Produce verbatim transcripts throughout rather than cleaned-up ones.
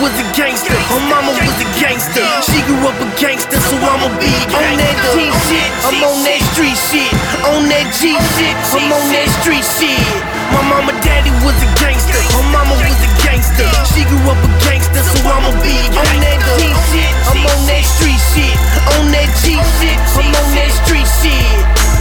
was a gangster, her mama was a gangster. She grew up a gangster, so I'ma be a gangster. On that G shit, I'm on that street shit. On that G shit, I'm on that street shit. My mama daddy was a gangster, her mama was a gangster. She grew up a gangster, so I'ma be a gangster. On that G shit, I'm on that street shit. On that G shit, I'm on that street shit.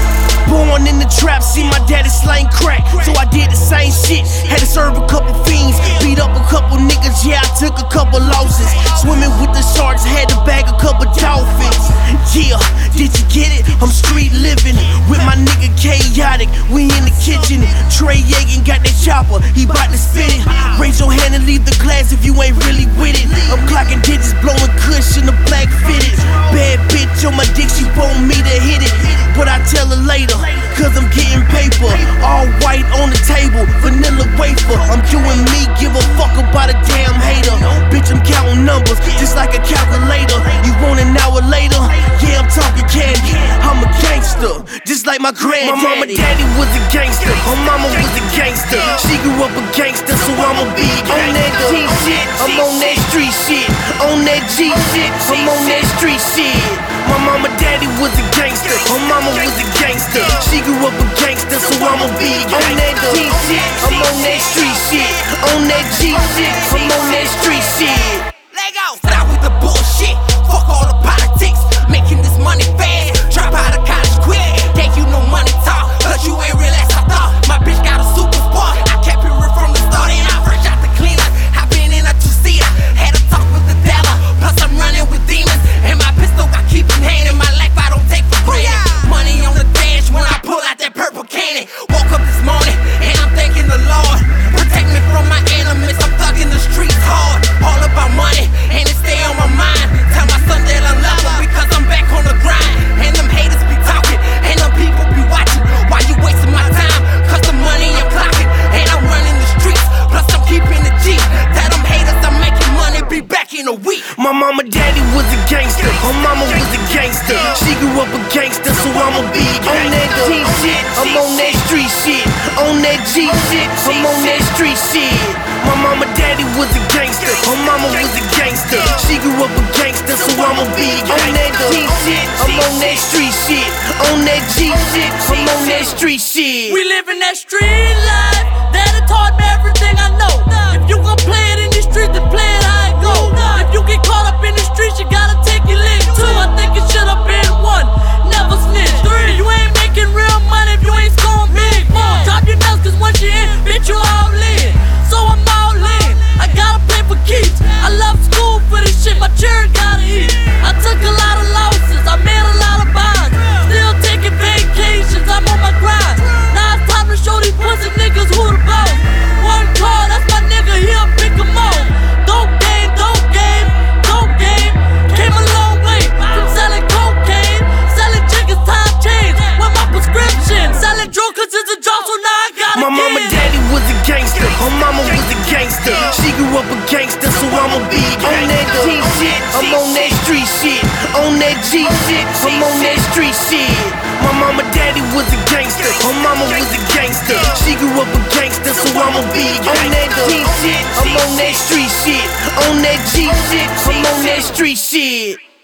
Born in the trap, see my daddy slang crack, so I did the same shit. Had to serve a couple fiends, beat up a couple niggas, yeah, I took a couple losses. Swimming with the sharks, had to bag a couple dolphins. Yeah, did you get it? I'm street living with my nigga Chaotic. We in the kitchen, Trey Yeagan got that chopper, he bout to spit it. Raise your hand and leave the class if you ain't really with it. I'm clocking digits, blowing kush in the black fitted. Bad bitch on my dick, she want me to hit it, but I tell her later, cause I'm getting paper. All white on the table, vanilla wafer. I'm doing me, give a fuck about a damn hater. Bitch, I'm counting numbers, just like a calculator. You want an hour later? Yeah, I'm talking candy. I'm a gangster, just like my granddaddy. My mama daddy was a gangster, her mama was a gangster. She grew up a gangster, so I'ma be a gangster. On that G shit, I'm on that street shit. On that G shit, I'm on that street shit. My mama daddy was a gangster, her mama was a gangster. She grew up a gangster, so I'ma be a gangster. On that G shit, I'm on that street shit. On that G shit, I'm on that street shit. Let go. Stop with the bullshit. Fuck all the politics. Making this money fast. Drop out of college quick. Gave you no money talk, cause you ain't real as I thought. My bitch got a super sport. I kept it real from the start, and I fresh out the cleaner. Hop in in a two-seater. Had a talk with the devil. Plus I'm running with demons, and my pistol I keep in hand. In my life I don't take for granted. Money on the dash when I pull out that purple cannon. Woke up this morning and I'm thanking the Lord. Protect me from my enemies. I'm thugging the streets hard. All about money and it stay on my mind. Tell my son that I love him because I'm back on the grind. And them haters be talking and them people be watching. Why you wasting my time? Cause the money I'm clocking and I'm running the streets. Plus I'm keeping the G. Tell them haters I'm making money. Be back in a week. My mama daddy was a gangster, her mama was a gangster. She grew up a gangster, so I'ma be a gangster. On that G shit, I'm on that street shit. On that G shit, I'm on that street shit. My mama daddy was a gangster, her mama was a gangster. She grew up a gangster, so I'ma be a gangster. On that G shit, I'm on that street shit. On that G shit, I'm on that street shit. We live in that street life. Daddy taught me everything I know. If you gon' play it in the streets, then play it how it go. If you get caught up in the streets, you gotta take your lick. Two, I think it should have been one. Never snitch. Three, you ain't making real money if you ain't scoring big. Four, drop your nuts, cause once you're in, bitch, you all in. So I'm all in. I gotta play for keeps. I love school for this shit, my children gotta eat. I took a lot of losses, I made a lot of bonds. Still taking vacations, I'm on my grind. Now it's time to show these pussy niggas who the boss. One call, that's my nigga, he'll pick 'em off. Dope game, dope game, dope game. Came a long way from selling cocaine. Selling chickens, time change. With my prescription. Selling drugs cause it's a job, so now I gotta My mama give. daddy was a gangster, her mama was a gangster. She grew up a gangster, so I'ma be a gangster. On that G shit, I'm on that street shit. On that G shit, I'm on that street shit. My mama daddy was a gangster, her mama was a gangster. She grew up a gangster, so I'ma be a gangster. On that G shit, I'm on that street shit. On that G shit, I'm on that street shit.